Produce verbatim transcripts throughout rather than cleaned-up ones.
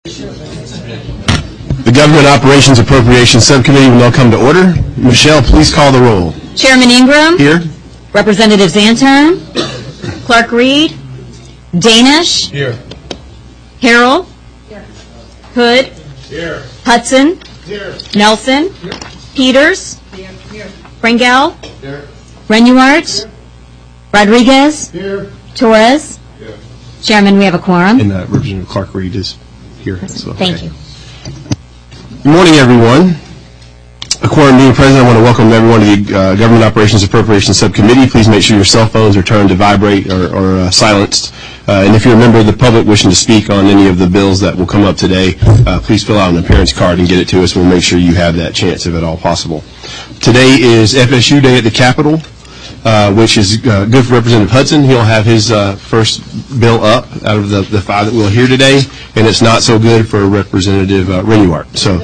The Government Operations Appropriations Subcommittee will now come to order. Michelle, please call the roll. Chairman Ingram. Here. Representative Zantone. Clark Reed. Danish. Here. Harrell. Here. Hood. Here. Hudson. Here. Nelson. Here. Peters. Here. Here. Brangel. Here. Renuart. Rodriguez. Here. Torres. Here. Chairman, we have a quorum. And uh, Representative Clark Reed is here as well. Thank Okay. you. Good morning, everyone. A quorum being present, I want to welcome everyone to the uh, Government Operations Appropriations Subcommittee. Please make sure your cell phones are turned to vibrate or, or uh, silenced. Uh, and if you're a member of the public wishing to speak on any of the bills that will come up today, uh, please fill out an appearance card and get it to us. We'll make sure you have that chance if at all possible. Today is F S U Day at the Capitol, uh, which is uh, good for Representative Hudson. He'll have his uh, first bill up out of the, the five that we'll hear today, and it's not so good for Representative uh, Renuart. So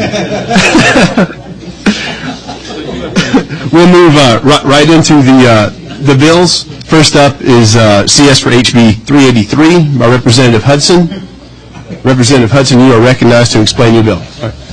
we'll move uh, right, right into the uh, the bills. First up is uh, C S for H B three eighty-three by Representative Hudson. Representative Hudson, you are recognized to explain your bill.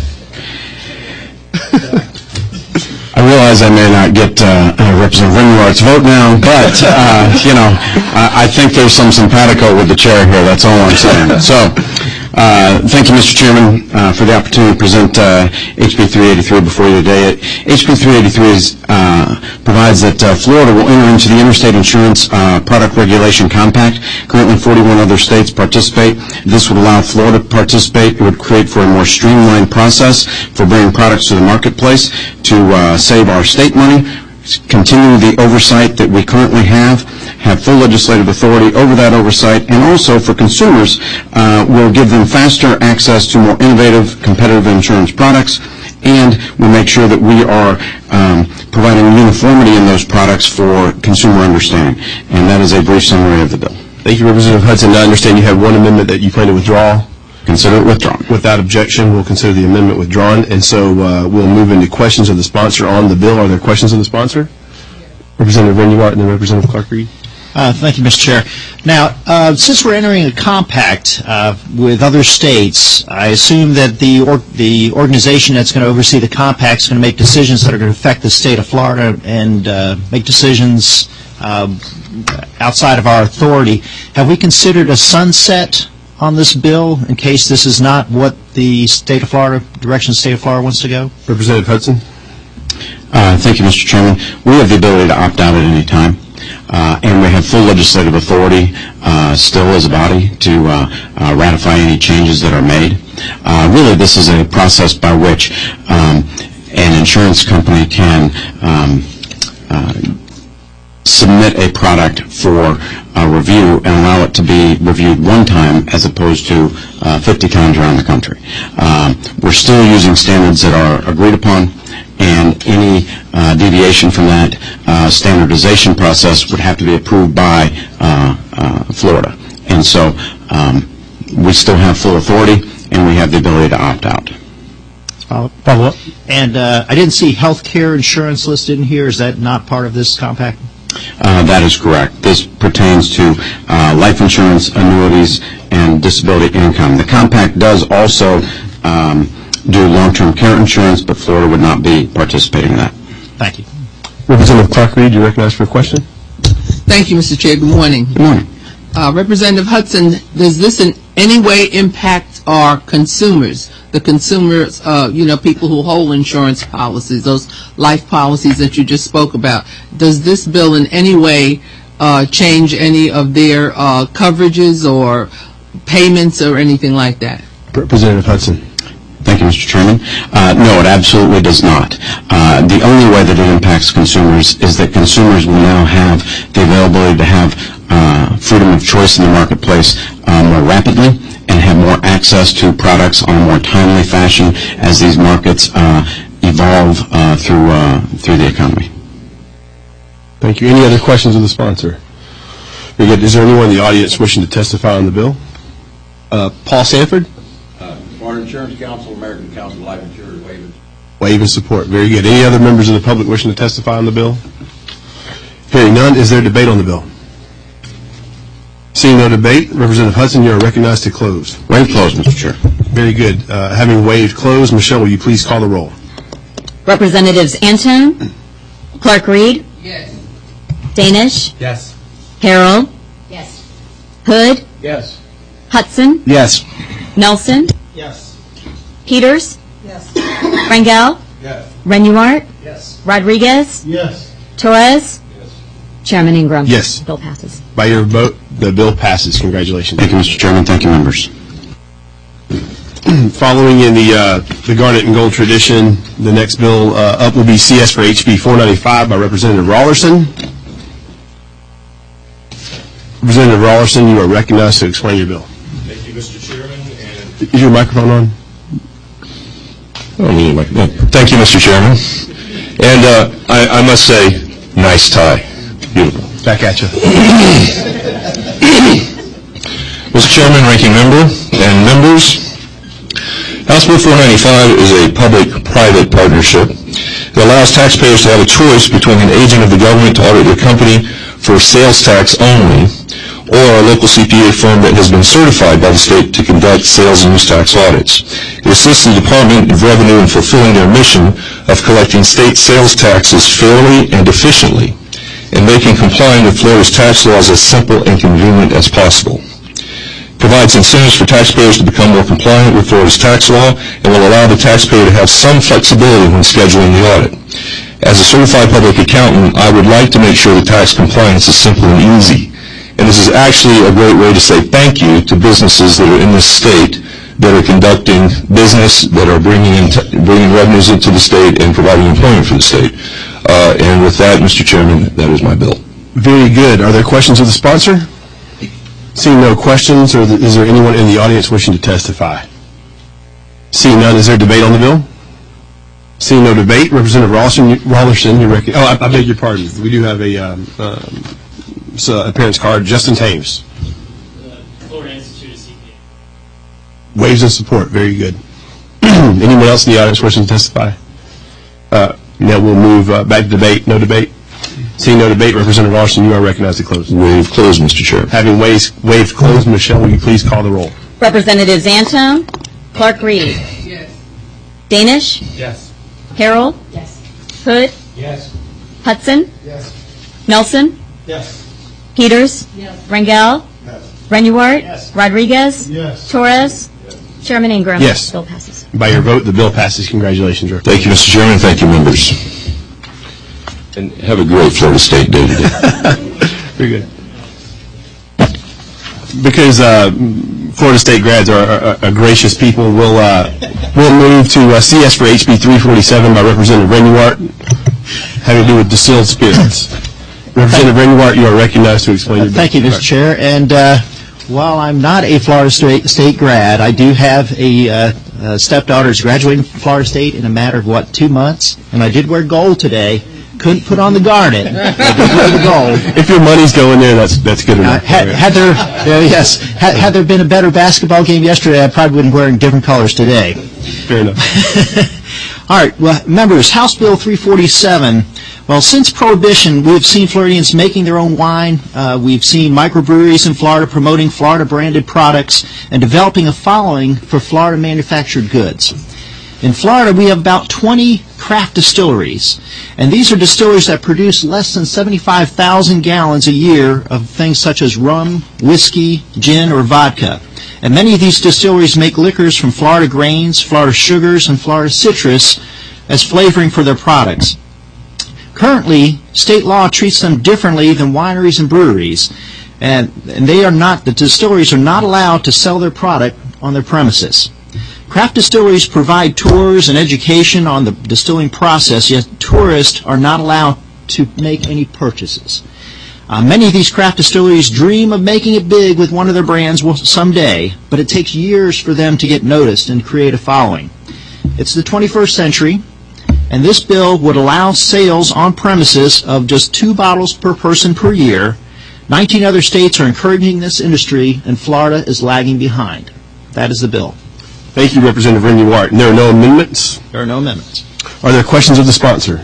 I realize I may not get uh, uh, Representative Renuart's vote now, but, uh, you know, I, I think there's some simpatico with the chair here. That's all I'm saying. So, uh, thank you, Mister Chairman, uh, for the opportunity to present uh, H B three eighty-three before you today. H B three eighty-three is, uh, provides that uh, Florida will enter into the Interstate Insurance uh, Product Regulation Compact. Currently, forty-one other states participate. This would allow Florida to participate. It would create for a more streamlined process for bringing products to the marketplace to uh, save our state money, continue the oversight that we currently have, have full legislative authority over that oversight, and also for consumers uh, will give them faster access to more innovative, competitive insurance products, and we make sure that we are um, providing uniformity in those products for consumer understanding. And that is a brief summary of the bill. Thank you, Representative Hudson. I understand you have one amendment that you plan to withdraw. Consider it withdrawn. Without objection, we'll consider the amendment withdrawn, and so uh, we'll move into questions of the sponsor on the bill. Are there questions of the sponsor? Representative Renuart and then Representative Clark Reed. Uh, thank you, Mister Chair. Now, uh, since we're entering a compact uh, with other states, I assume that the or the organization that's going to oversee the compact is going to make decisions that are going to affect the state of Florida and uh, make decisions uh, outside of our authority. Have we considered a sunset on this bill in case this is not what the state of Florida, direction the state of Florida wants to go? Representative Hudson. Uh, thank you, Mister Chairman. We have the ability to opt out at any time, uh, and we have full legislative authority uh, still as a body to uh, uh, ratify any changes that are made. Uh, really, this is a process by which um, an insurance company can um, uh, submit a product for uh, review and allow it to be reviewed one time as opposed to uh, fifty times around the country. Um, we're still using standards that are agreed upon, and any uh, deviation from that uh, standardization process would have to be approved by uh, uh, Florida. And so um, we still have full authority, and we have the ability to opt out. Follow up. And uh, I didn't see health care insurance listed in here. Is that not part of this compact? Uh, that is correct. This pertains to uh, life insurance, annuities, and disability income. The compact does also um, do long-term care insurance, but Florida would not be participating in that. Thank you. Representative Clark Reed, you recognized for a question? Thank you, Mister Chair. Good morning. Good morning. Uh, Representative Hudson, does this in any way impact our consumers? The consumers, uh, you know, people who hold insurance policies, those life policies that you just spoke about. Does this bill in any way uh, change any of their uh, coverages or payments or anything like that? Representative Hudson. Thank you, Mister Chairman. Uh, no, it absolutely does not. Uh, the only way that it impacts consumers is that consumers will now have the availability to have uh, freedom of choice in the marketplace uh, more rapidly and have more access to products on a more timely fashion as these markets uh, evolve uh, through uh, through the economy. Thank you. Any other questions of the sponsor? Very good. Is there anyone in the audience wishing to testify on the bill? Uh, Paul Sanford? Uh, Florida Insurance Council, American Council of Life Insurers, waive it. Waive and support. Very good. Any other members of the public wishing to testify on the bill? Hearing none, is there debate on the bill? Seeing no debate, Representative Hudson, you are recognized to close. Waive close, Mister Chair. Very good. Uh, having waived close, Michelle, will you please call the roll? Representatives Antone, Clark Reed, Yes. Danish, Yes. Harrell, Yes. Hood, Yes. Hudson, Yes. Nelson, Yes. Peters, Yes. Rangel, Yes. Renuart, Yes. Rodriguez, Yes. Torres, Chairman Ingram. Yes. Bill passes. By your vote, the bill passes. Congratulations. Thank you, Mister Chairman. Thank you, members. Following in the uh, the Garnet and Gold tradition, the next bill uh, up will be C S for H B four ninety-five by Representative Rollerson. Representative Rollerson, you are recognized to explain your bill. Thank you, Mister Chairman. And Is your microphone on? Oh, me, Mike. No. Thank you, Mister Chairman. And uh, I, I must say, nice tie. Beautiful. Back at you. Mister Chairman, Ranking Member, and members, House Bill four ninety-five is a public-private partnership that allows taxpayers to have a choice between an agent of the government to audit their company for sales tax only, or a local C P A firm that has been certified by the state to conduct sales and use tax audits. It assists the Department of Revenue in fulfilling their mission of collecting state sales taxes fairly and efficiently, and making complying with Florida's tax laws as simple and convenient as possible. Provides incentives for taxpayers to become more compliant with Florida's tax law and will allow the taxpayer to have some flexibility when scheduling the audit. As a certified public accountant, I would like to make sure that tax compliance is simple and easy. And this is actually a great way to say thank you to businesses that are in this state that are conducting business, that are bringing in t- bringing revenues into the state and providing employment for the state. Uh, and with that, Mister Chairman, that is my bill. Very good. Are there questions of the sponsor? Seeing no questions, or th- is there anyone in the audience wishing to testify? Seeing none, is there debate on the bill? Seeing no debate, Representative Rollerson, you, Rollerson, you rec- oh, I, I beg your pardon. We do have a um, um, so appearance card. Justin Thames. The Florida Institute of C P A. Waves of support. Very good. Anyone else in the audience wishing to testify? Uh, now we'll move uh, back to debate. No debate. Seeing no debate, Representative Rollerson, you are recognized to close. Waive close, Mister Chair. Having waived, waived close, Michelle, will you please call the roll? Representatives Antone, Clark Reed, Yes. Yes. Danish, Harrell, Yes. Hood, Yes. Hudson, Yes. Nelson, Yes. Peters, Yes. Rangel, Yes. Renuart, Yes. Rodriguez, Yes. Torres, Chairman Ingram. Yes. Bill passes. By your vote, the bill passes. Congratulations, Representative. Thank you, Mister Chairman. Thank you, members. And have a great Florida State Day today. Very good. Because uh, Florida State grads are, are, are gracious people, we'll uh, we'll move to uh, C S for H B three forty-seven by Representative Renuart, having to do with distilled spirits. Representative Renuart, you are recognized to explain your bill. Thank you, Mister Chair. And uh, while I'm not a Florida State, State grad, I do have a, uh, a stepdaughter who's graduating from Florida State in a matter of, what, two months? And I did wear gold today. Couldn't put on the garnet. I did wear the gold. If your money's going there, that's that's good Uh, enough. had, had there, uh, yes, had, had there been a better basketball game yesterday, I probably wouldn't be wearing different colors today. Fair enough. All right, well, members, House Bill three forty-seven. Well, since Prohibition, we've seen Floridians making their own wine. Uh, we've seen microbreweries in Florida promoting Florida-branded products and developing a following for Florida-manufactured goods. In Florida, we have about twenty craft distilleries, and these are distilleries that produce less than seventy-five thousand gallons a year of things such as rum, whiskey, gin, or vodka. And many of these distilleries make liquors from Florida grains, Florida sugars, and Florida citrus as flavoring for their products. Currently, state law treats them differently than wineries and breweries, and, and they are not, the distilleries are not allowed to sell their product on their premises. Craft distilleries provide tours and education on the distilling process, yet tourists are not allowed to make any purchases. Uh, many of these craft distilleries dream of making it big with one of their brands someday, but it takes years for them to get noticed and create a following. It's the twenty-first century, and this bill would allow sales on premises of just two bottles per person per year. nineteen other states are encouraging this industry, and Florida is lagging behind. That is the bill. Thank you, Representative Renuart. And there are no amendments? There are no amendments. Are there questions of the sponsor?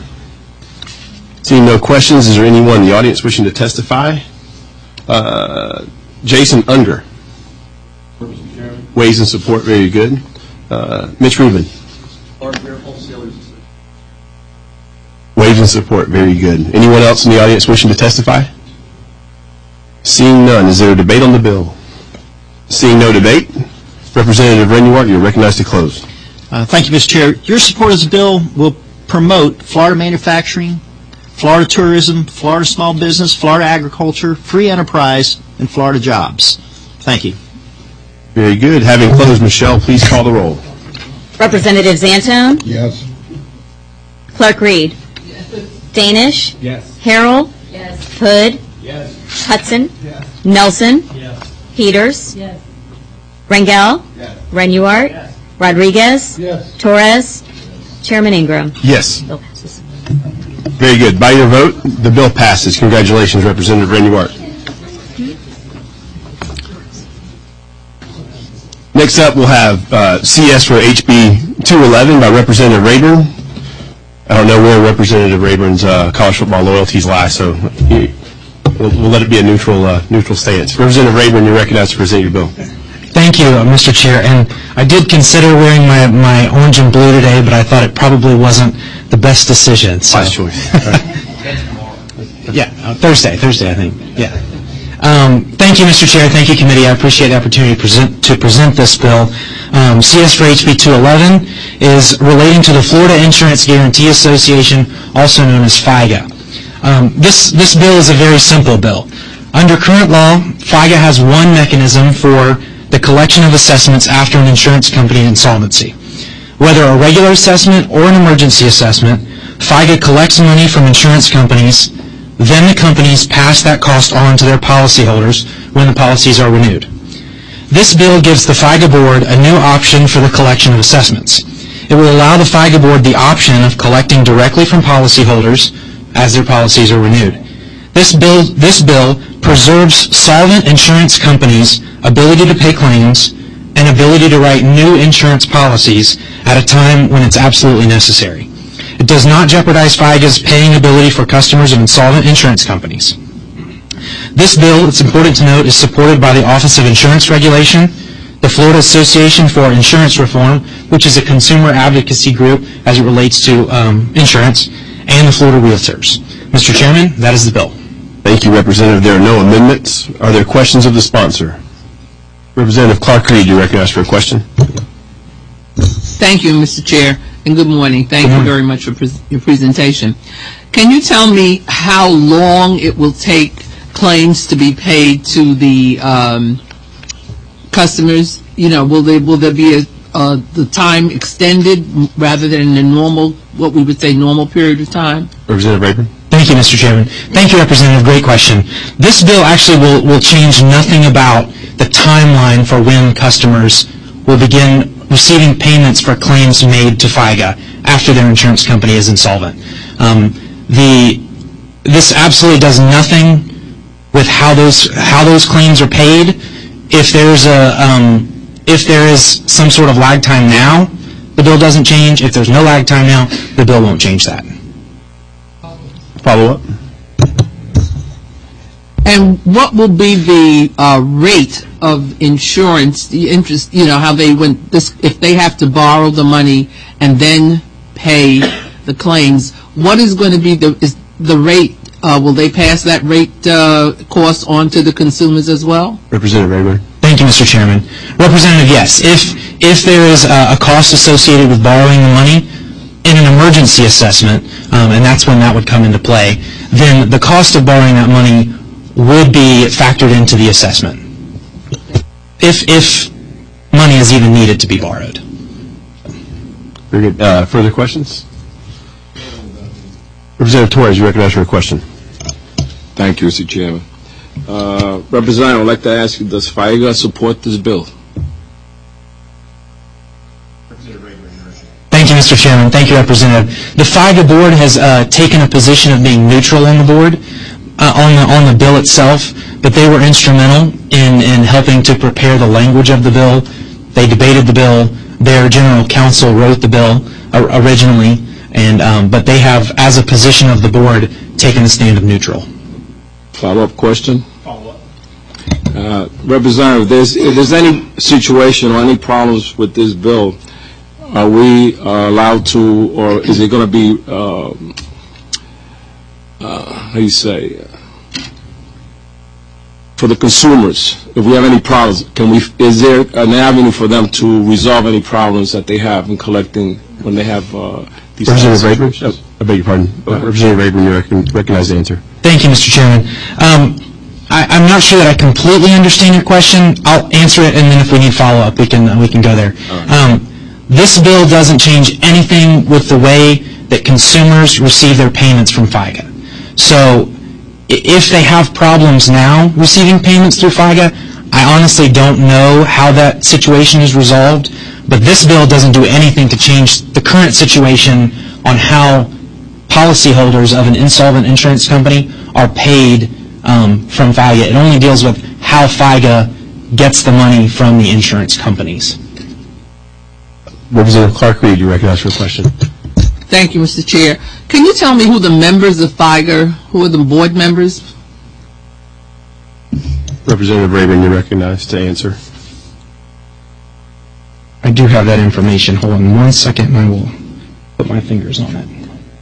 Seeing no questions, is there anyone in the audience wishing to testify? Uh, Jason Unger. Ways and support, very good. Uh, Mitch Rubin. Ways and support, very good. Anyone else in the audience wishing to testify? Seeing none, is there a debate on the bill? Seeing no debate, Representative Renuart, you're recognized to close. Uh, thank you, Mister Chair. Your support of the bill will promote Florida manufacturing, Florida tourism, Florida small business, Florida agriculture, free enterprise, and Florida jobs. Thank you. Very good. Having closed, Michelle, please call the roll. Representative Zantone? Yes. Clerk Reed? Danish? Yes. Harrell? Yes. Hood? Yes. Hudson? Yes. Nelson? Yes. Peters? Yes. Rangel? Yes. Renuart? Yes. Rodriguez? Yes. Torres? Chairman Ingram? Yes. Bill passes. Very good. By your vote, the bill passes. Congratulations, Representative Renuart. Next up, we'll have uh, C S for H B two eleven by Representative Rayburn. I don't know where Representative Rayburn's uh, college football loyalties lie, so he, we'll, we'll let it be a neutral uh, neutral stance. Representative Rayburn, you're recognized to present your bill. Thank you, uh, Mister Chair. And I did consider wearing my, my orange and blue today, but I thought it probably wasn't the best decision. So. Wise choice. Yeah, uh, Thursday, Thursday, I think. Yeah. Um, thank you, Mister Chair. Thank you, committee. I appreciate the opportunity to present, to present this bill. Um, C S for H B two eleven is relating to the Florida Insurance Guarantee Association, also known as FIGA. Um, this, this bill is a very simple bill. Under current law, FIGA has one mechanism for the collection of assessments after an insurance company insolvency. Whether a regular assessment or an emergency assessment, FIGA collects money from insurance companies. Then the companies pass that cost on to their policyholders when the policies are renewed. This bill gives the FIGA board a new option for the collection of assessments. It will allow the FIGA board the option of collecting directly from policyholders as their policies are renewed. This bill, this bill preserves solvent insurance companies' ability to pay claims and ability to write new insurance policies at a time when it's absolutely necessary. It does not jeopardize FIGA's paying ability for customers of insolvent insurance companies. This bill, it's important to note, is supported by the Office of Insurance Regulation, the Florida Association for Insurance Reform, which is a consumer advocacy group as it relates to um, insurance, and the Florida Realtors. Mister Chairman, that is the bill. Thank you, Representative. There are no amendments. Are there questions of the sponsor? Representative Clark Reed, you recognized for a question. Thank you, Mister Chair, and good morning. Thank you very much for pres your presentation. Can you tell me how long it will take claims to be paid to the um, customers? You know, will they will there be a, uh, the time extended rather than the normal, what we would say normal period of time? Representative Rayburn. Thank you, Mister Chairman. Thank you, Representative. Great question. This bill actually will, will change nothing about the timeline for when customers will begin receiving payments for claims made to FIGA after their insurance company is insolvent. Um, the, this absolutely does nothing with how those, how those claims are paid. If there's a, um, if there is some sort of lag time now, the bill doesn't change. If there's no lag time now, the bill won't change that. Follow up. And what will be the uh, rate of insurance, the interest, you know, how they, when this, if they have to borrow the money and then pay the claims, what is going to be the, is the rate, uh, will they pass that rate uh, cost on to the consumers as well? Representative Rayburn. Thank you, Mister Chairman. Representative, yes. If, if there is a, a cost associated with borrowing the money in an emergency assessment, um, and that's when that would come into play, then the cost of borrowing that money would be factored into the assessment, if if money is even needed to be borrowed. Very good. Uh, further questions? Representative Torres, you recognize for a question. Thank you, Mister Chairman. Uh, Representative, I would like to ask you, does FIGA support this bill? Thank you, Mister Chairman. Thank you, Representative. The FIGA board has uh, taken a position of being neutral on the board, uh, on the on the bill itself, but they were instrumental in, in helping to prepare the language of the bill. They debated the bill. Their general counsel wrote the bill uh, originally, and um, but they have, as a position of the board, taken a stand of neutral. Follow-up question? Follow up. Uh, Representative, there's, if there's any situation or any problems with this bill, are we uh, allowed to, or is it going to be, uh, uh, how do you say, for the consumers? If we have any problems, can we? Is there an avenue for them to resolve any problems that they have in collecting when they have uh, these? Representative Rayburn, oh, I beg your pardon. Uh, Representative Rayburn, you recon- recognize the answer. Thank you, Mister Chairman. Um, I, I'm not sure that I completely understand your question. I'll answer it, and then if we need follow-up, we can uh, we can go there. Um, this bill doesn't change anything with the way that consumers receive their payments from FICA. So if they have problems now receiving payments through FICA, I honestly don't know how that situation is resolved, but this bill doesn't do anything to change the current situation on how policyholders of an insolvent insurance company are paid um, from FICA. It only deals with how FICA gets the money from the insurance companies. Representative Clark Reed, you recognize for a question. Thank you, Mister Chair. Can you tell me who the members of FICA, who are the board members? Representative Rayburn, you recognize to answer. I do have that information. Hold on one second, and I will put my fingers on it.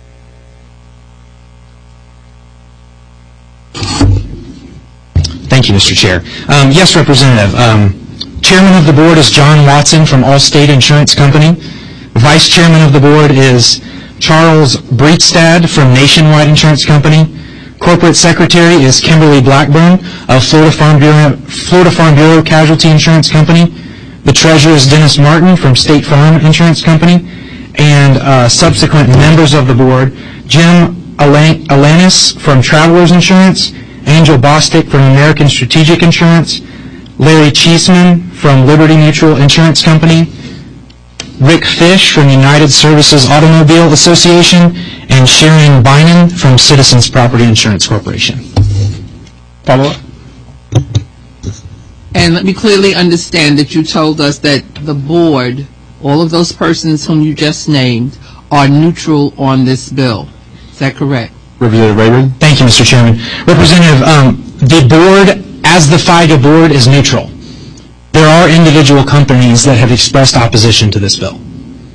Thank you, Mister Chair. Um, yes, Representative. Um, Chairman of the board is John Watson from Allstate Insurance Company. Vice Chairman of the board is Charles Breitstad from Nationwide Insurance Company. Corporate Secretary is Kimberly Blackburn of Florida Farm Bureau, Florida Farm Bureau Casualty Insurance Company. The Treasurer is Dennis Martin from State Farm Insurance Company. And uh, subsequent members of the board, Jim Alan- Alanis from Travelers Insurance, Angel Bostic from American Strategic Insurance, Larry Cheeseman from Liberty Mutual Insurance Company, Rick Fish from United Services Automobile Association, and Sharon Bynan from Citizens Property Insurance Corporation. Follow up? And let me clearly understand that you told us that the board, all of those persons whom you just named, are neutral on this bill. Is that correct? Representative Rayburn. Thank you, Mister Chairman. Representative, um, the board, as the FICA board, is neutral. There are individual companies that have expressed opposition to this bill.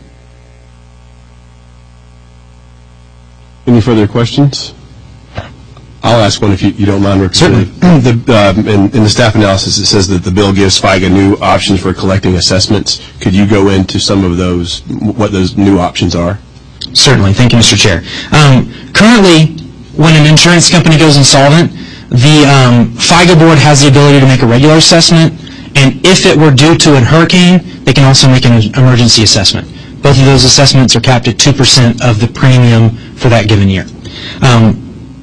Any further questions? I'll ask one if you, you don't mind, Representative. The, um, in, in the staff analysis, it says that the bill gives FICA new options for collecting assessments. Could you go into some of those, what those new options are? Certainly. Thank you, Mister Chair. Um, currently, when an insurance company goes insolvent, the um, FICA board has the ability to make a regular assessment, and if it were due to a hurricane, they can also make an emergency assessment. Both of those assessments are capped at two percent of the premium for that given year. Um,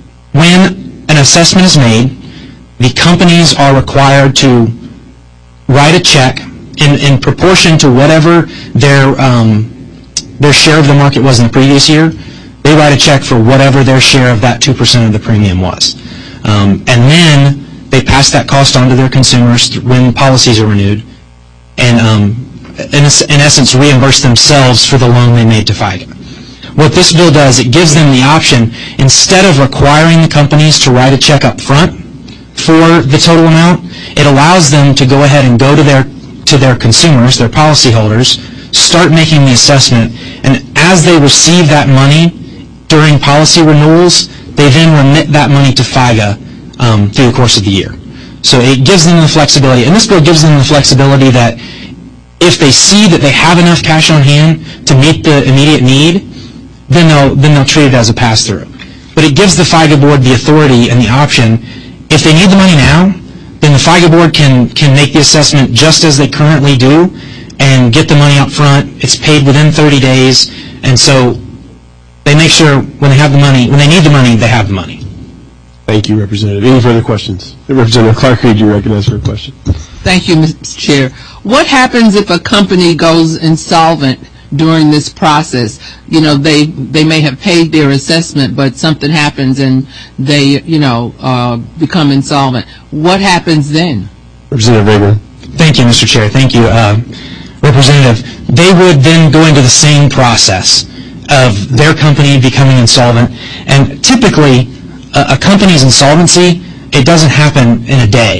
when an assessment is made, the companies are required to write a check in, in proportion to whatever their um, their share of the market was in the previous year. They write a check for whatever their share of that two percent of the premium was. Um, and then they pass that cost on to their consumers when policies are renewed, and um, in, in essence reimburse themselves for the loan they made to FICA. What this bill does, it gives them the option, instead of requiring the companies to write a check up front for the total amount, it allows them to go ahead and go to their to their consumers, their policyholders, start making the assessment, and as they receive that money during policy renewals, they then remit that money to FICA um, through the course of the year. So it gives them the flexibility, and this bill gives them the flexibility that if they see that they have enough cash on hand to meet the immediate need, then they'll then they'll treat it as a pass-through. But it gives the FICA board the authority and the option. If they need the money now, then the FICA board can can make the assessment just as they currently do and get the money up front. It's paid within thirty days, and so they make sure when they have the money, when they need the money, they have the money. Thank you, Representative. Any further questions? Representative Clark Reed, you recognize for a question. Thank you, Mister Chair. What happens if a company goes insolvent during this process? You know, they they may have paid their assessment, but something happens and they, you know, uh, become insolvent. What happens then? Representative Rayburn. Thank you, Mister Chair. Thank you, uh, Representative. They would then go into the same process of their company becoming insolvent, and typically a, a company's insolvency, it doesn't happen in a day.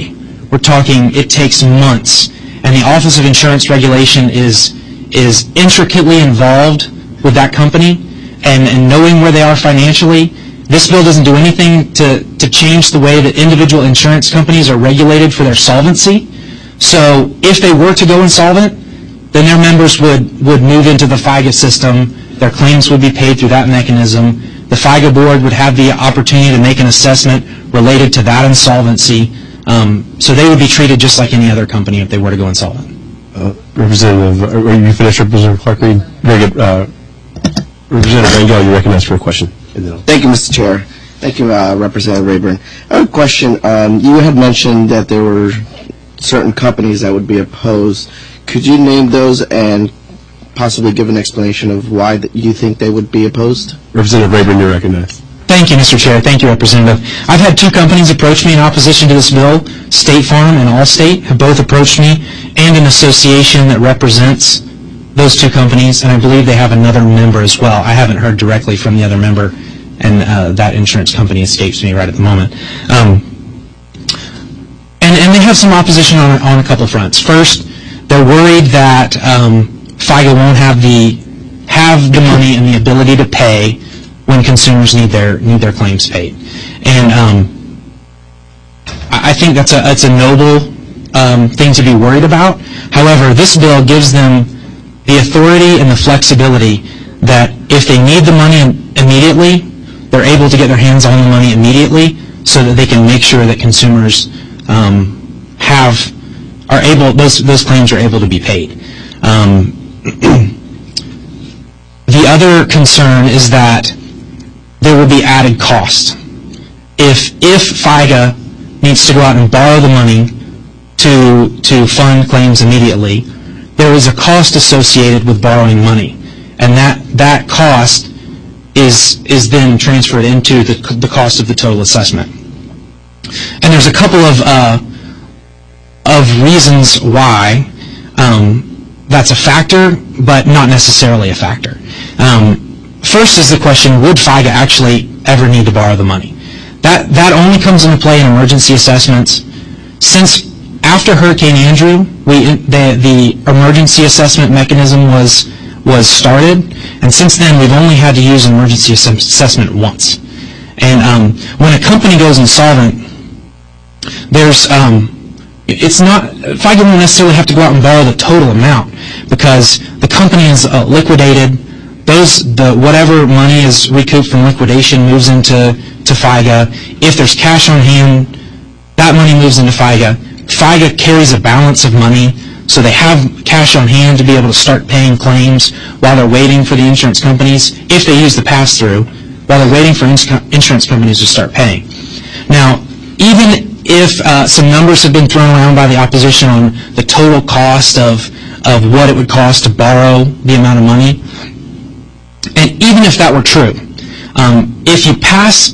we're talking it takes months. And the Office of Insurance Regulation is is intricately involved with that company, and, and knowing where they are financially. This bill doesn't do anything to, to change the way that individual insurance companies are regulated for their solvency. So if they were to go insolvent, then their members would, would move into the FIGA system. Their claims would be paid through that mechanism. The FIGA board would have the opportunity to make an assessment related to that insolvency. Um, so they would be treated just like any other company if they were to go insolvent. Uh, Representative, are you finished, Representative Clark Reed? Very good. Uh, Representative Rangel, you're recognized for a question. Thank you, Mister Chair. Thank you, uh, Representative Rayburn. I have a question. Um, you had mentioned that there were certain companies that would be opposed. Could you name those and possibly give an explanation of why th- you think they would be opposed? Representative Rayburn, you're recognized. Thank you, Mister Chair. Thank you, Representative. I've had two companies approach me in opposition to this bill. State Farm and Allstate have both approached me, and an association that represents those two companies, and I believe they have another member as well. I haven't heard directly from the other member, and uh, that insurance company escapes me right at the moment. Um, and, and they have some opposition on, on a couple of fronts. First, they're worried that um, FIGA won't have the have the money and the ability to pay when consumers need their need their claims paid, and um, I, I think that's a that's a noble um, thing to be worried about. However, this bill gives them the authority and the flexibility that if they need the money immediately, they're able to get their hands on the money immediately, so that they can make sure that consumers um, have are able those those claims are able to be paid. Um, the other concern is that there will be added cost. If if FIGA needs to go out and borrow the money to to fund claims immediately, there is a cost associated with borrowing money, and that that cost is is then transferred into the the cost of the total assessment. And there's a couple of uh, of reasons why um, that's a factor, but not necessarily a factor. Um, First is the question, would FIGA actually ever need to borrow the money? That that only comes into play in emergency assessments. Since after Hurricane Andrew, we the the emergency assessment mechanism was was started, and since then we've only had to use an emergency ass- assessment once. And um, when a company goes insolvent, there's um, it's not FIGA won't necessarily have to go out and borrow the total amount, because the company is uh, liquidated. Those, the, whatever money is recouped from liquidation moves into to FIGA. If there's cash on hand, that money moves into FIGA. FIGA carries a balance of money, so they have cash on hand to be able to start paying claims while they're waiting for the insurance companies, if they use the pass-through, while they're waiting for ins- insurance companies to start paying. Now, even if uh, some numbers have been thrown around by the opposition on the total cost of, of what it would cost to borrow the amount of money, and even if that were true, um, if you pass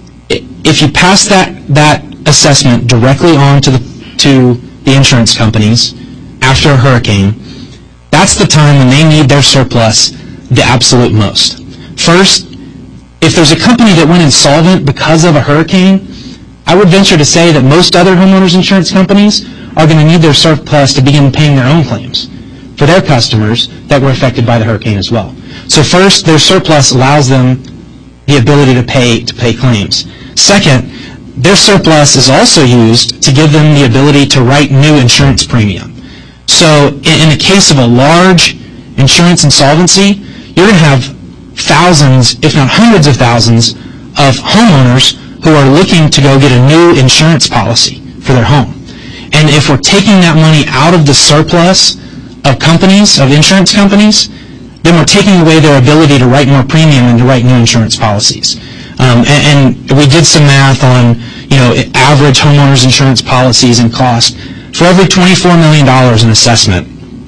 if you pass that that assessment directly on to the to the insurance companies after a hurricane, that's the time when they need their surplus the absolute most. First, if there's a company that went insolvent because of a hurricane, I would venture to say that most other homeowners insurance companies are going to need their surplus to begin paying their own claims for their customers that were affected by the hurricane as well. So first, their surplus allows them the ability to pay to pay claims. Second, their surplus is also used to give them the ability to write new insurance premium. So in, in the case of a large insurance insolvency, you're going to have thousands, if not hundreds of thousands, of homeowners who are looking to go get a new insurance policy for their home. And if we're taking that money out of the surplus of companies, of insurance companies, then we're taking away their ability to write more premium and to write new insurance policies. Um, and, and we did some math on, you know, average homeowners insurance policies and cost. For every twenty-four million dollars in assessment,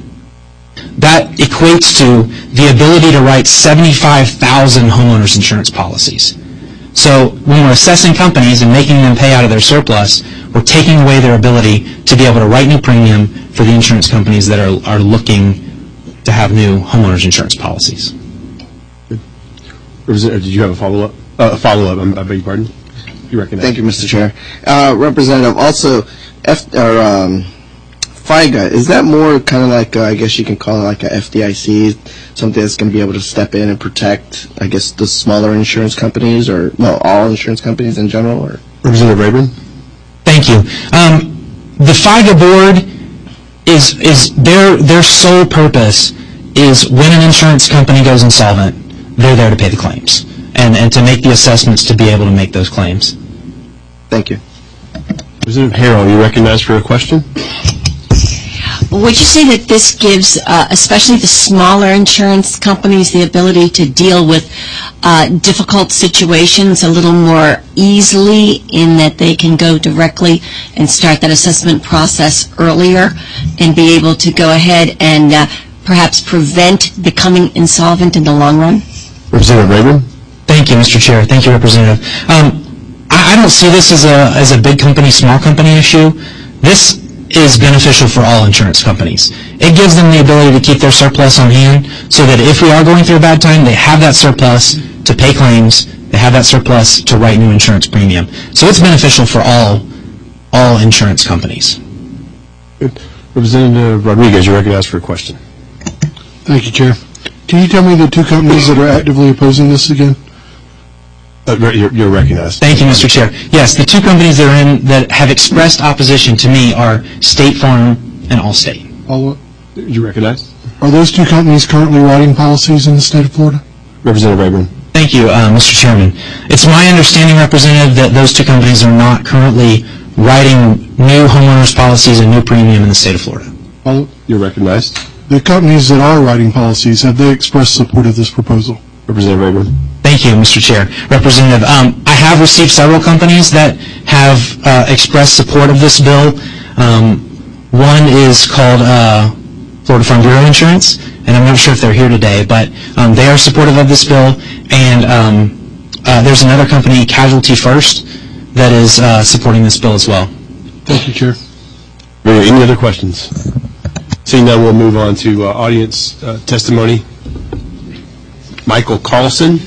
that equates to the ability to write seventy-five thousand homeowners insurance policies. So when we're assessing companies and making them pay out of their surplus, we're taking away their ability to be able to write new premium for the insurance companies that are, are looking to have new homeowners insurance policies. Did you have a follow-up? Uh, a follow-up, I beg your pardon? You recognize. Thank you, Mister Chair. Uh, Representative, also, F, or, um, FIGA, is that more kind of like, uh, I guess you can call it like a F D I C, something that's going to be able to step in and protect, I guess, the smaller insurance companies, or, well, all insurance companies in general? Or Representative Rayburn? Thank you. Um, the FIGA board is is their their sole purpose is when an insurance company goes insolvent, they're there to pay the claims and, and to make the assessments to be able to make those claims. Thank you. Representative Harrell, you recognized for a question? Would you say that this gives, uh, especially the smaller insurance companies, the ability to deal with uh, difficult situations a little more easily, in that they can go directly and start that assessment process earlier and be able to go ahead and uh, perhaps prevent becoming insolvent in the long run? Representative Rayburn? Thank you, Mister Chair. Thank you, Representative. Um, I, I don't see this as a as a big company, small company issue. This is beneficial for all insurance companies. It gives them the ability to keep their surplus on hand so that if we are going through a bad time, they have that surplus to pay claims, they have that surplus to write new insurance premium. So it's beneficial for all all insurance companies. Good. Representative Rodriguez, you're recognized for a question. Thank you, Chair. Can you tell me the two companies that are actively opposing this again? Uh, you're, you're recognized. Thank you, Mister Chair. Yes, the two companies that are in that have expressed opposition to me are State Farm and Allstate. All, you recognized? Are those two companies currently writing policies in the state of Florida? Representative Rayburn. Thank you, uh, Mister Chairman. It's my understanding, Representative, that those two companies are not currently writing new homeowners policies and new premium in the state of Florida. All, you're recognized. The companies that are writing policies, have they expressed support of this proposal? Representative Rayburn. Thank you, Mister Chair. Representative, um, I have received several companies that have uh, expressed support of this bill. Um, one is called uh, Florida Farm Bureau Insurance, and I'm not sure if they're here today, but um, they are supportive of this bill. And um, uh, there's another company, Casualty First, that is uh, supporting this bill as well. Thank you, Chair. Any other questions? Seeing none, we'll move on to uh, audience uh, testimony. Michael Carlson.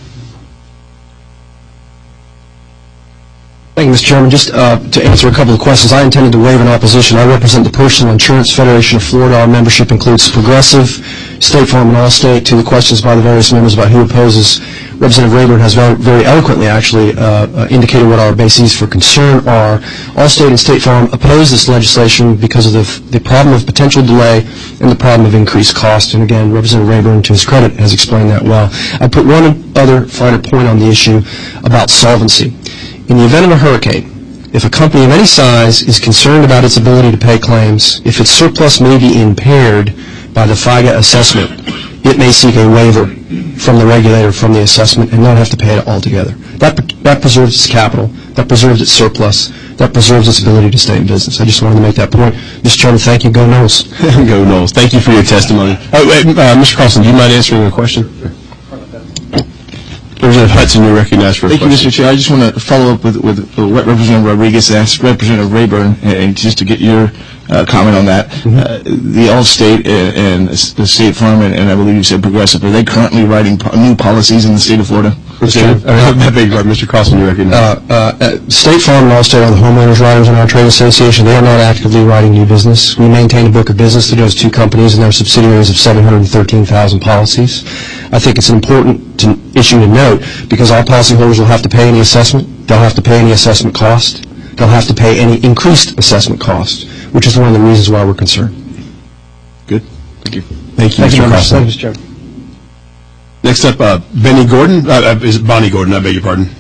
Thank you, Mister Chairman. Just uh, to answer a couple of questions, I intended to waive in opposition. I represent the Personal Insurance Federation of Florida. Our membership includes Progressive, State Farm, and Allstate. To the questions by the various members about who opposes, Representative Rayburn has very, very eloquently actually uh, uh, indicated what our bases for concern are. Allstate and State Farm oppose this legislation because of the, the problem of potential delay and the problem of increased cost. And again, Representative Rayburn, to his credit, has explained that well. I put one other finer point on the issue about solvency. In the event of a hurricane, if a company of any size is concerned about its ability to pay claims, if its surplus may be impaired by the FIGA assessment, it may seek a waiver from the regulator from the assessment and not have to pay it altogether. That, that preserves its capital, that preserves its surplus, that preserves its ability to stay in business. I just wanted to make that point. Mister Chairman, thank you. Go Knowles. Go Knowles. Thank you for your testimony. Oh, wait, uh, Mister Carlson, do you mind answering a question? Representative Hudson, you're recognized for a Thank question. you, Mister Chair. I just want to follow up with, with what Representative Rodriguez asked Representative Rayburn, and just to get your uh, comment on that. Mm-hmm. uh, the Allstate and, and the State Farm, and, and I believe you said Progressive, are they currently writing po- new policies in the state of Florida? Mister Carlson, you recognize. Uh, uh, State Farm and Allstate are the homeowners writers in our trade association. They are not actively writing new business. We maintain a book of business through those two companies and their subsidiaries of seven hundred thirteen thousand policies. I think it's an important to, issue to note because all policyholders will have to pay any assessment. They'll have to pay any assessment cost. They'll have to pay any increased assessment cost, which is one of the reasons why we're concerned. Good. Thank you. Thank you, Thank you, Mister Carlson. Thank you, Mister Chairman. Next up, uh, Benny Gordon. Uh, uh, is it Bonnie Gordon? I beg your pardon.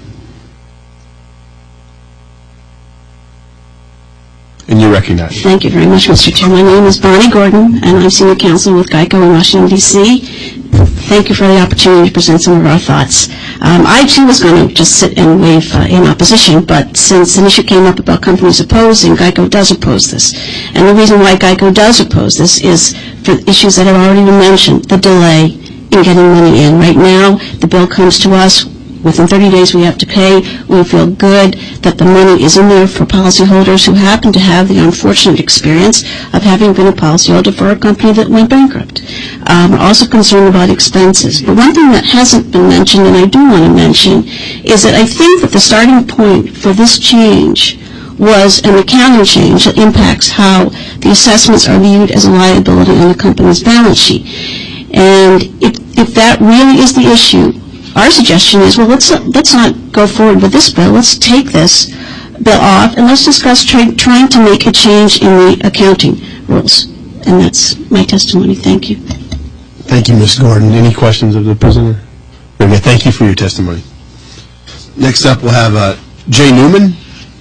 And you're recognized. Thank you very much, Mister Chair. My name is Bonnie Gordon, and I'm Senior Counsel with GEICO in Washington, D C Thank you for the opportunity to present some of our thoughts. Um, I, too, was going to just sit and wave uh, in opposition, but since an issue came up about companies opposing, GEICO does oppose this. And the reason why GEICO does oppose this is for issues that have already been mentioned, the delay in getting money in. Right now, the bill comes to us. Within thirty days we have to pay. We feel good that the money is in there for policyholders who happen to have the unfortunate experience of having been a policyholder for a company that went bankrupt. Um, we're also concerned about expenses. But one thing that hasn't been mentioned, and I do want to mention, is that I think that the starting point for this change was an accounting change that impacts how the assessments are viewed as a liability on the company's balance sheet. And if, if that really is the issue, our suggestion is, well, let's, let's not go forward with this bill. Let's take this bill off, and let's discuss try, trying to make a change in the accounting rules. And that's my testimony. Thank you. Thank you, Miz Gordon. Any questions of the prisoner? Okay, thank you for your testimony. Next up, we'll have uh, Jay Newman.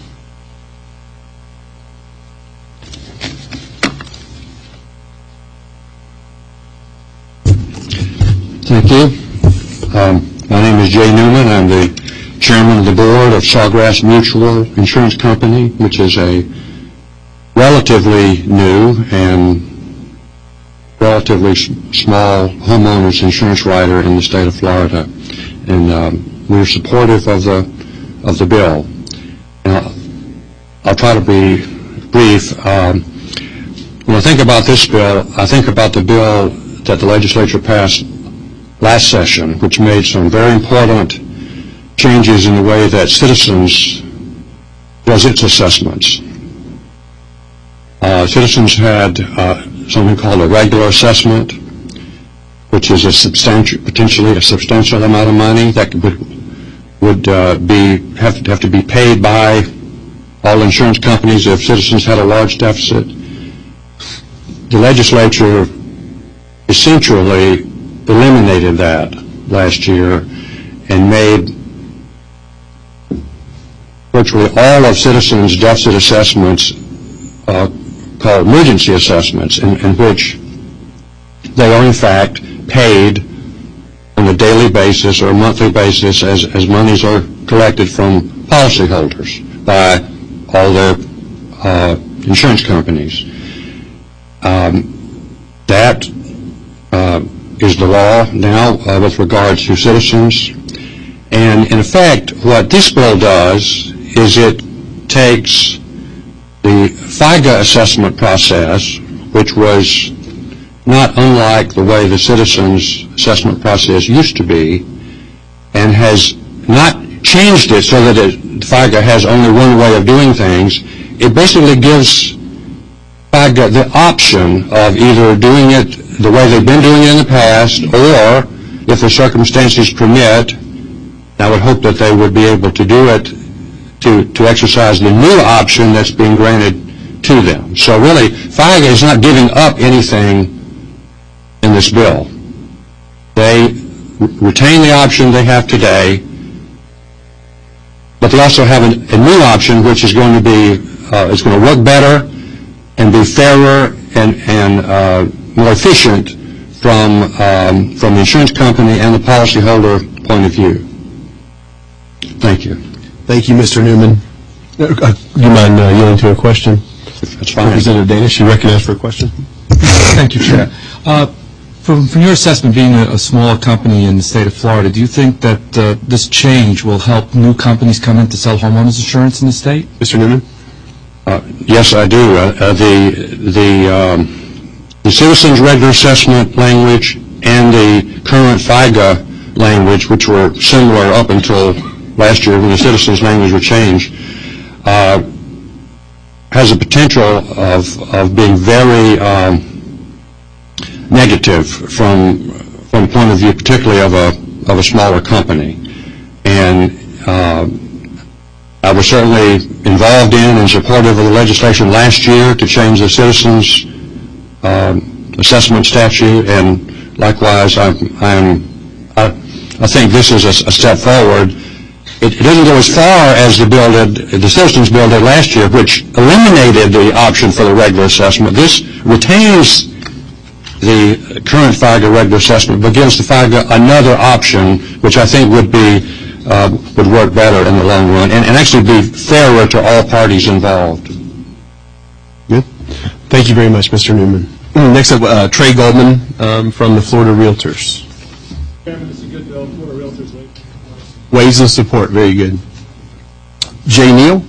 Thank you. Um, my name is Jay Newman. I'm the chairman of the board of Sawgrass Mutual Insurance Company, which is a relatively new and relatively small homeowners insurance writer in the state of Florida. And um, we're supportive of the of the bill. Now, I'll try to be brief. Um, when I think about this bill, I think about the bill that the legislature passed last session, which made some very important changes in the way that Citizens does its assessments. Uh, Citizens had uh, something called a regular assessment, which is a substantial, potentially a substantial amount of money that would would uh, be have to have to be paid by all insurance companies if Citizens had a large deficit. The legislature essentially eliminated that last year and made virtually all of Citizens' deficit assessments uh, called emergency assessments, in, in which they are in fact paid on a daily basis or a monthly basis as, as monies are collected from policyholders by all their uh, insurance companies. Um, that uh, is the law now uh, with regard to Citizens. And in effect, what this bill does is it takes the FIGA assessment process, which was not unlike the way the Citizens assessment process used to be, and has not changed it so that it, FIGA has only one way of doing things. It basically gives FIGA the option of either doing it the way they've been doing it in the past, or if the circumstances permit, I would hope that they would be able to do it to, to exercise the new option that's being granted to them. So really, FIGA is not giving up anything in this bill. They retain the option they have today, but they also have an, a new option which is going to be, uh, is going to work better and be fairer and, and uh, more efficient from, um, from the insurance company and the policyholder point of view. Thank you. Thank you, Mister Newman. Uh, do you mind uh, yielding to a question? That's fine. Representative Danish, you recognized for a question? Thank you, Chair. Uh, from, from your assessment, being a, a smaller company in the state of Florida, do you think that uh, this change will help new companies come in to sell homeowners insurance in the state? Mister Newman? Uh, yes, I do. Uh, uh, the the um, the Citizens regular assessment language and the current FIGA language, which were similar up until last year when the Citizens language were changed, uh, has a potential of of being very um, negative from from the point of view, particularly of a of a smaller company. And uh, I was certainly involved in and supportive of the legislation last year to change the Citizens um, assessment statute, and likewise, I'm, I'm, I, I think this is a, a step forward. It, it doesn't go as far as the bill did, the Citizens bill did last year, which eliminated the option for the regular assessment. This retains the current FIGA regular assessment, but gives the FIGA another option, which I think would be uh, would work better in the long run, and, and actually be fairer to all parties involved. Good. Thank you very much, Mister Newman. Next up, uh, Trey Goldman um, from the Florida Realtors. Chairman, it's a good bill. Florida Realtors wait. Waves of support. Very good. Jay Neal.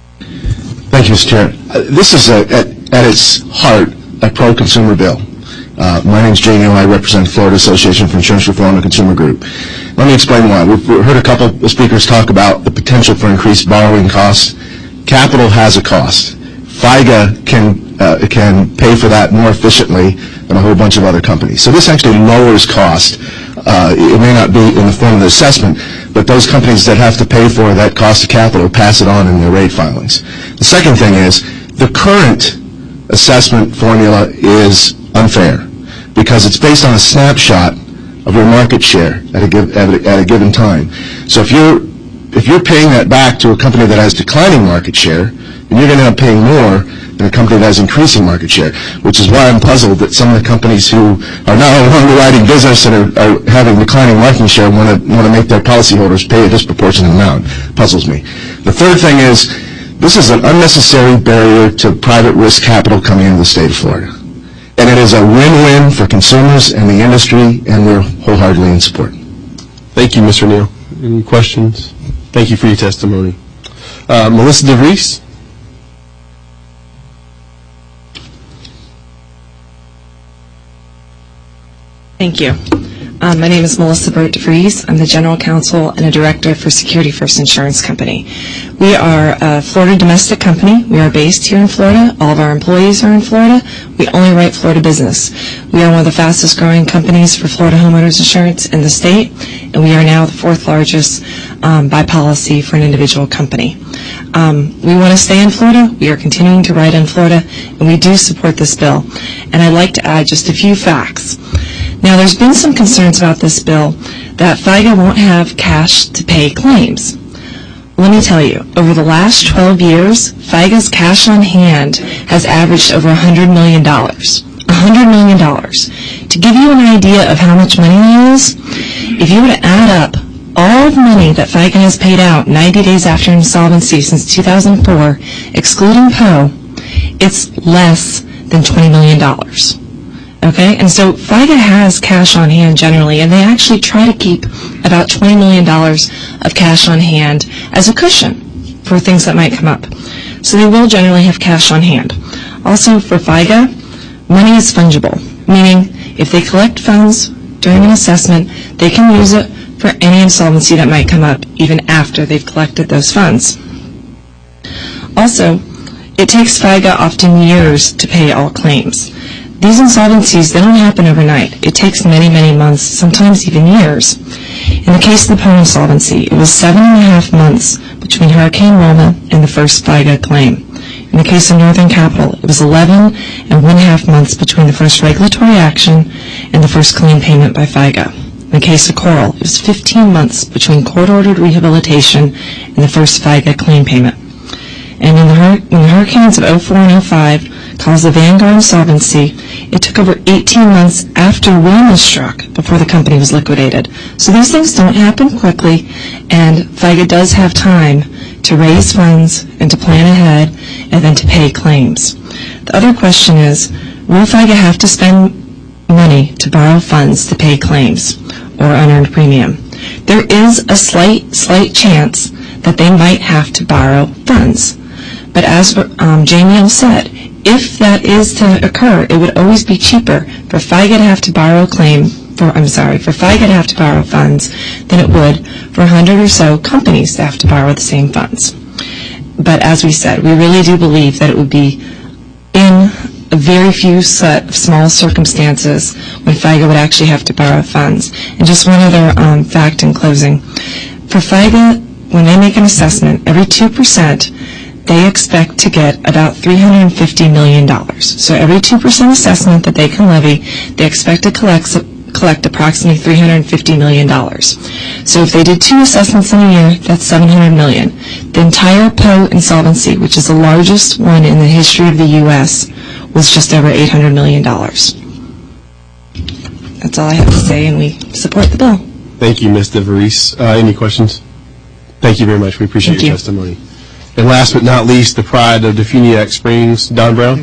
Thank you, Mister Chair. Uh, this is, a, at, at its heart, a pro-consumer bill. Uh, my name is Jay Neal. I represent Florida Association for Insurance Reform and Consumer Group. Let me explain why. We've heard a couple of speakers talk about the potential for increased borrowing costs. Capital has a cost. FIGA can uh, can pay for that more efficiently than a whole bunch of other companies. So this actually lowers cost. Uh, it may not be in the form of the assessment, but those companies that have to pay for that cost of capital pass it on in their rate filings. The second thing is the current assessment formula is unfair because it's based on a snapshot of your market share at a, give, at a, at a given time. So if you're if you're paying that back to a company that has declining market share, then you're going to end up paying more than a company that has increasing market share, which is why I'm puzzled that some of the companies who are now underwriting business and are, are having declining market share want to want to make their policyholders pay a disproportionate amount. Puzzles me. The third thing is this is an unnecessary barrier to private risk capital coming into the state of Florida. And it is a win-win for consumers and the industry, and we're wholeheartedly in support. Thank you, Mister Neal. Any questions? Thank you for your testimony. Uh, Melissa DeVries. Thank you. Um, my name is Melissa Burt DeVries. I'm the General Counsel and a Director for Security First Insurance Company. We are a Florida domestic company. We are based here in Florida. All of our employees are in Florida. We only write Florida business. We are one of the fastest growing companies for Florida homeowners insurance in the state, and we are now the fourth largest um, by policy for an individual company. Um, we want to stay in Florida. We are continuing to write in Florida, and we do support this bill. And I'd like to add just a few facts. Now, there's been some concerns about this bill that FIGA won't have cash to pay claims. Let me tell you, over the last twelve years, FIGA's cash on hand has averaged over one hundred million dollars. one hundred million dollars. To give you an idea of how much money it is, if you were to add up all the money that FIGA has paid out ninety days after insolvency since two thousand four, excluding P O, it's less than twenty million dollars. Okay, and so FIGA has cash on hand generally, and they actually try to keep about twenty million dollars of cash on hand as a cushion for things that might come up. So they will generally have cash on hand. Also for FIGA, money is fungible, meaning if they collect funds during an assessment, they can use it for any insolvency that might come up even after they've collected those funds. Also, it takes FIGA often years to pay all claims. These insolvencies, they don't happen overnight. It takes many, many months, sometimes even years. In the case of the P O insolvency, it was seven and a half months between Hurricane Wilma and the first FIGA claim. In the case of Northern Capital, it was eleven and one half months between the first regulatory action and the first claim payment by FIGA. In the case of Coral, it was fifteen months between court-ordered rehabilitation and the first FIGA claim payment. And in the, hur- in the hurricanes of oh four and oh five, caused the Vanguard insolvency, it took over eighteen months after Wilma struck before the company was liquidated. So these things don't happen quickly, and FIGA does have time to raise funds and to plan ahead and then to pay claims. The other question is, will FIGA have to spend money to borrow funds to pay claims or unearned premium? There is a slight, slight chance that they might have to borrow funds. But as um, Jay Neal said, if that is to occur, it would always be cheaper for FIGA to have to borrow claim for I'm sorry, for FIGA to have to borrow funds than it would for a hundred or so companies to have to borrow the same funds. But as we said, we really do believe that it would be in a very few set of small circumstances when FIGA would actually have to borrow funds. And just one other um, fact in closing. For FIGA, when they make an assessment, every two percent they expect to get about three hundred fifty million dollars. So every two percent assessment that they can levy, they expect to collect, collect approximately three hundred fifty million dollars. So if they did two assessments in a year, that's seven hundred million dollars. The entire P O insolvency, which is the largest one in the history of the U S, was just over eight hundred million dollars. That's all I have to say, and we support the bill. Thank you, Miz DeVries. Uh, any questions? Thank you very much. We appreciate Thank your you. testimony. And last but not least, the pride of Defuniak Springs, Don Brown.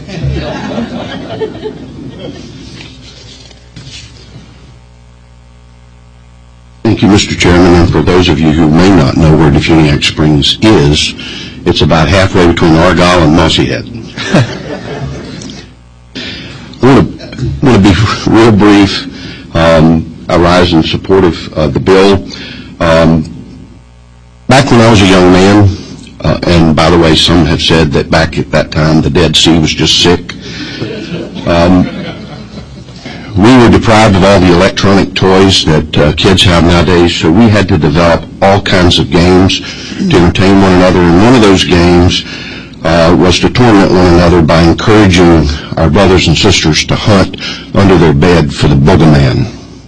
Thank you, Mister Chairman. And for those of you who may not know where Defuniak Springs is, it's about halfway between Argyle and Mossy Head. I want to want to be real brief. Um, I rise in support of uh, the bill. Um, back when I was a young man, uh, and by the way, some have said that back at that time the Dead Sea was just sick. Um, we were deprived of all the electronic toys that uh, kids have nowadays, so we had to develop all kinds of games to entertain one another, and one of those games uh, was to torment one another by encouraging our brothers and sisters to hunt under their bed for the boogeyman.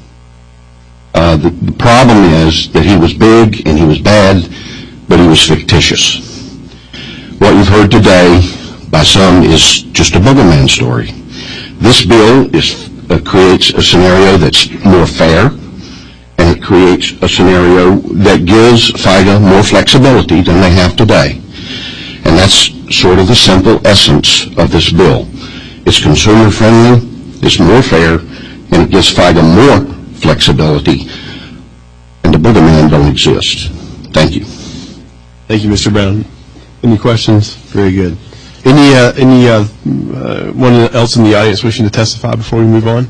Uh, the, the problem is that he was big and he was bad, but he was fictitious. What you've heard today by some is just a boogeyman story. This bill is Uh, creates a scenario that's more fair, and it creates a scenario that gives FIGA more flexibility than they have today. And that's sort of the simple essence of this bill. It's consumer friendly, it's more fair, and it gives FIGA more flexibility, and the boogeyman don't exist. Thank you. Thank you, Mister Brown. Any questions? Very good. Any uh, any uh, uh, one else in the audience wishing to testify before we move on?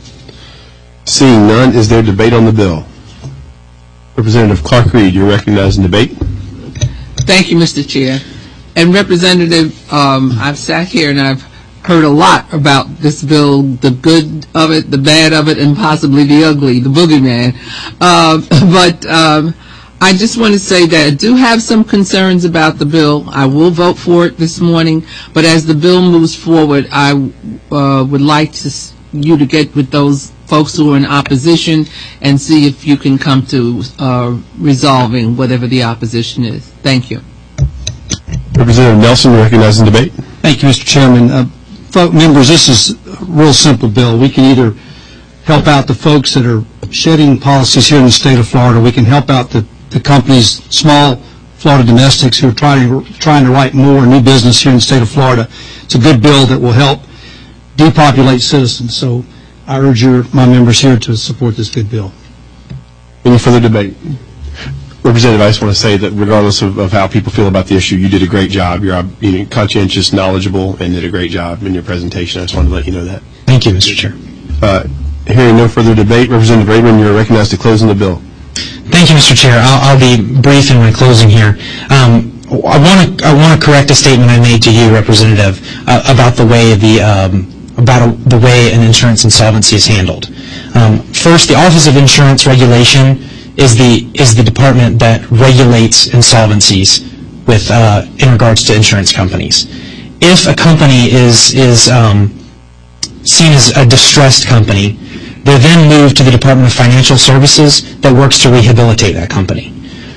Seeing none, is there debate on the bill? Representative Clark Reed, you're recognized in debate. Thank you, Mister Chair. And Representative, um, I've sat here and I've heard a lot about this bill, the good of it, the bad of it, and possibly the ugly, the boogeyman. Uh, but um, I just want to say that I do have some concerns about the bill. I will vote for it this morning, but as the bill moves forward, I uh, would like to, you to get with those folks who are in opposition and see if you can come to uh, resolving whatever the opposition is. Thank you. Representative Nelson, recognized in debate. Thank you, Mister Chairman. Uh, folk, members, this is a real simple bill. We can either help out the folks that are shedding policies here in the state of Florida. We can help out the the companies, small Florida domestics who are trying to, trying to write more new business here in the state of Florida. It's a good bill that will help depopulate citizens. So I urge your, my members here to support this good bill. Any further debate? Representative, I just want to say that regardless of, of how people feel about the issue, you did a great job. You're you know, conscientious, knowledgeable, and did a great job in your presentation. I just wanted to let you know that. Thank you, Mister Chair. Uh, hearing no further debate, Representative Rayburn, you're recognized to close on the bill. Thank you, Mister Chair. I'll, I'll be brief in my closing here. Um, I want to I want to correct a statement I made to you, Representative, uh, about the way the um, about a, the way an insurance insolvency is handled. Um, first, the Office of Insurance Regulation is the is the department that regulates insolvencies with uh, in regards to insurance companies. If a company is is um, seen as a distressed company, they're then moved to the Department of Financial Services that works to rehabilitate that company.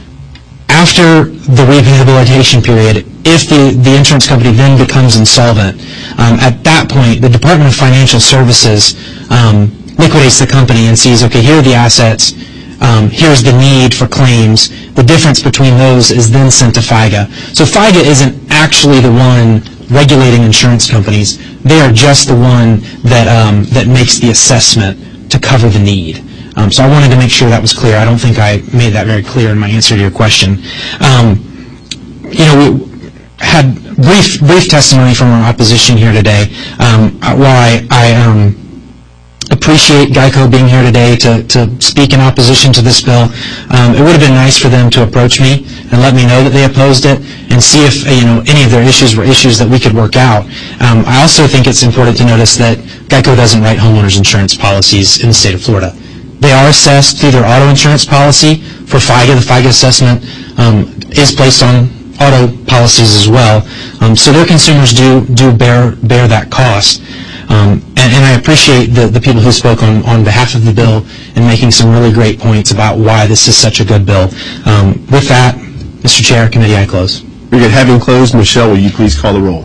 After the rehabilitation period, if the, the insurance company then becomes insolvent, um, at that point, the Department of Financial Services um, liquidates the company and sees, okay, here are the assets, um, here's the need for claims. The difference between those is then sent to FIGA. So FIGA isn't actually the one regulating insurance companies. They are just the one that um, that makes the assessment to cover the need. Um, so I wanted to make sure that was clear. I don't think I made that very clear in my answer to your question. Um, you know, we had brief brief testimony from our opposition here today. Um, while I, I um, appreciate GEICO being here today to, to speak in opposition to this bill, um, it would have been nice for them to approach me and let me know that they opposed it and see if you know any of their issues were issues that we could work out. Um, I also think it's important to notice that GEICO doesn't write homeowners insurance policies in the state of Florida. They are assessed through their auto insurance policy. For FIGA, the FIGA assessment um, is placed on auto policies as well. Um, so their consumers do do bear bear that cost. Um, and, and I appreciate the, the people who spoke on, on behalf of the bill and making some really great points about why this is such a good bill. Um, with that, Mister Chair, committee, I close. Very good. Having closed, Michelle, will you please call the roll?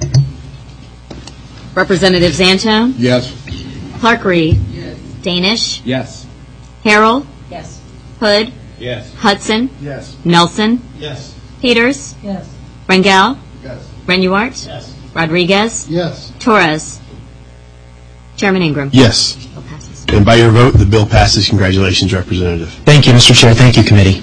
Representative Zanto? Yes. Clark Reed? Yes. Danish? Yes. Harrell? Yes. Hood? Yes. Hudson? Yes. Nelson? Yes. Peters? Yes. Rangel? Yes. Renuart? Yes. Rodriguez? Yes. Torres? Chairman Ingram? Yes. Bill passes. And by your vote, the bill passes. Congratulations, Representative. Thank you, Mister Chair. Thank you, committee.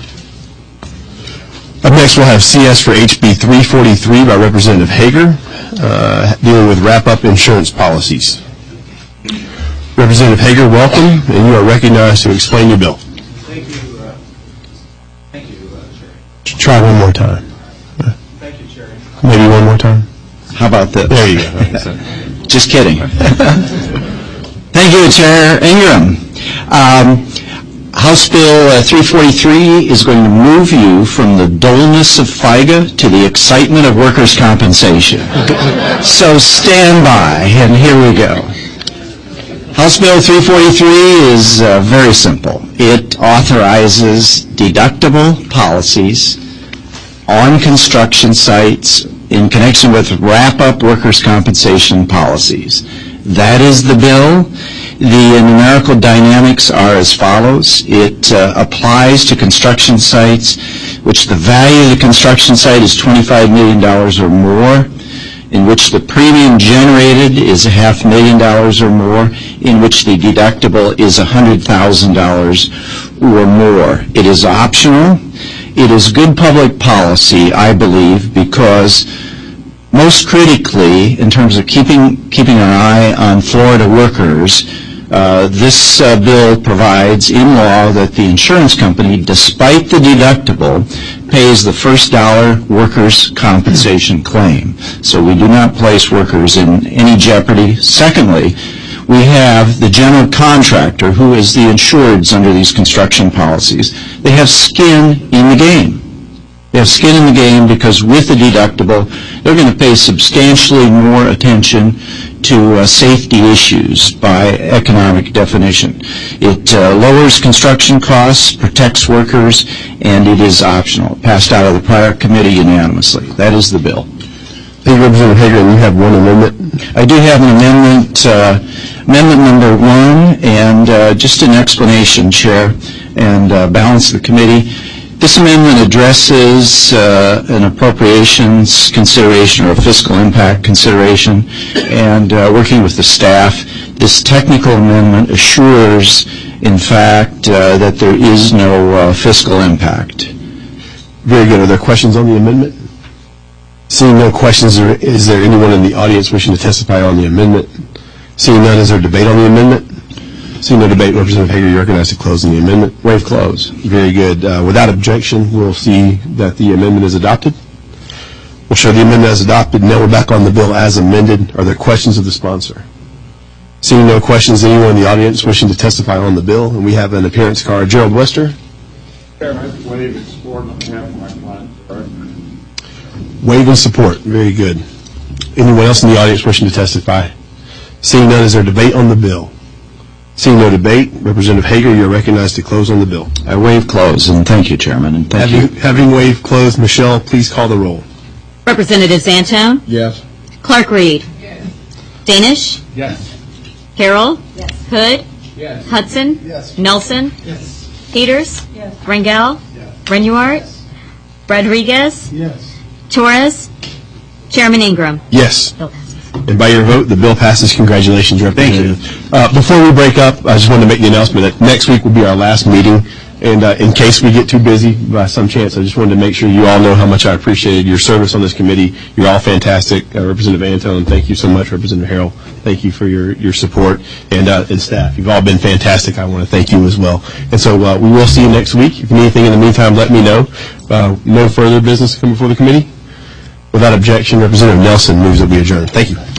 Up next, we'll have C S for H B three forty-three by Representative Hager. uh, dealing with wrap-up insurance policies. Representative Hager, welcome, and you are recognized to explain your bill. Thank you. Uh, thank you, uh, Chair. Try one more time. Thank you, Chair. Maybe one more time. How about this? There you go. Just kidding. Thank you, Chair Ingram. Um, House Bill uh, three forty-three is going to move you from the dullness of FIGA to the excitement of workers' compensation. So stand by, and here we go. House Bill three forty-three is uh, very simple. It authorizes deductible policies on construction sites in connection with wrap-up workers' compensation policies. That is the bill. The numerical dynamics are as follows. It uh, applies to construction sites which the value of the construction site is twenty-five million dollars or more, in which the premium generated is a half million dollars or more, in which the deductible is one hundred thousand dollars or more. It is optional. It is good public policy, I believe, because most critically, in terms of keeping keeping an eye on Florida workers, uh, this uh, bill provides in law that the insurance company, despite the deductible, pays the first dollar workers' compensation claim. So we do not place workers in any jeopardy. Secondly, we have the general contractor, who is the insureds under these construction policies. They have skin in the game. They have skin in the game because with the deductible, they're going to pay substantially more attention to uh, safety issues by economic definition. It uh, lowers construction costs, protects workers, and it is optional. It passed out of the prior committee unanimously. That is the bill. Thank you, Representative Hager. And you have one amendment? I do have an amendment, uh, amendment number one, and uh, just an explanation, Chair, and uh, balance of the committee. This amendment addresses uh, an appropriations consideration or a fiscal impact consideration, and uh, working with the staff, this technical amendment assures, in fact, uh, that there is no uh, fiscal impact. Very good. Are there questions on the amendment? Seeing no questions, is there anyone in the audience wishing to testify on the amendment? Seeing none, is there debate on the amendment? Seeing no debate, Representative Hager, you're recognized to close on the amendment. Waive close. Very good. Uh, without objection, we'll see that the amendment is adopted. We'll show the amendment as adopted. Now we're back on the bill as amended. Are there questions of the sponsor? Seeing no questions, anyone in the audience wishing to testify on the bill? And we have an appearance card. Gerald Wester. Chairman, waive and support on behalf of my client. Waive and support. Very good. Anyone else in the audience wishing to testify? Seeing none, is there debate on the bill? Seeing no debate, Representative Hager, you are recognized to close on the bill. I waive close, and thank you, Chairman, and thank having, you. Having waived close, Michelle, please call the roll. Representative Zantone? Yes. Clark Reed? Yes. Danish? Yes. Carroll? Yes. Hood? Yes. Hudson? Yes. Nelson? Yes. Peters? Yes. Rangel? Yes. Renuart? Yes. Rodriguez? Yes. Torres? Chairman Ingram? Yes. Bill passes. And by your vote, the bill passes. Congratulations, Representative. Thank you. Uh, before we break up, I just wanted to make the announcement that next week will be our last meeting. And uh, in case we get too busy by some chance, I just wanted to make sure you all know how much I appreciated your service on this committee. You're all fantastic. Uh, Representative Antone, thank you so much. Representative Harrell, thank you for your, your support. And, uh, and staff, you've all been fantastic. I want to thank you as well. And so uh, we will see you next week. If you need anything in the meantime, let me know. Uh, no further business to come before the committee. Without objection, Representative Nelson moves that we adjourn. Thank you.